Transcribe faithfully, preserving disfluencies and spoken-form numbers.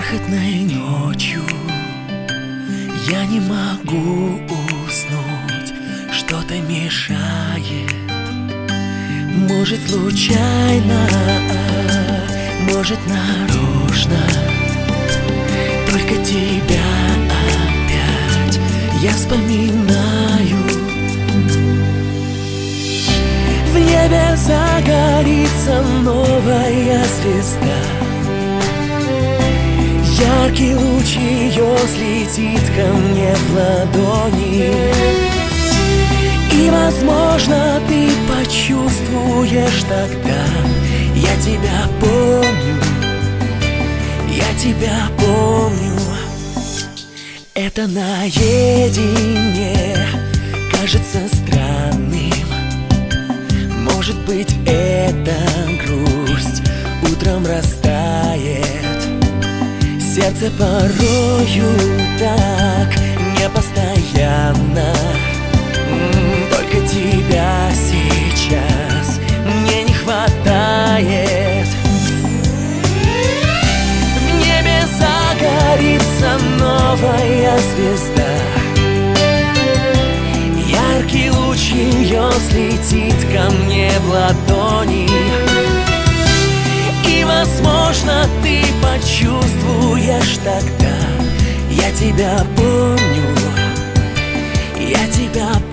Бархатной ночью я не могу уснуть, что-то мешает. Может, случайно, может, нарочно. Только тебя опять я вспоминаю. В небе загорится новая звезда. Яркий луч ее взлетит ко мне в ладони. И, возможно, ты почувствуешь тогда: я тебя помню, я тебя помню. Это наедине кажется странным. Может быть, это грусть утром растает. Сердце порою так непостоянно. Только тебя сейчас мне не хватает. В небе загорится новая звезда. Яркий луч ее взлетит ко мне в ладони. И, возможно, ты почувствуешь тогда: я тебя помню, я тебя помню.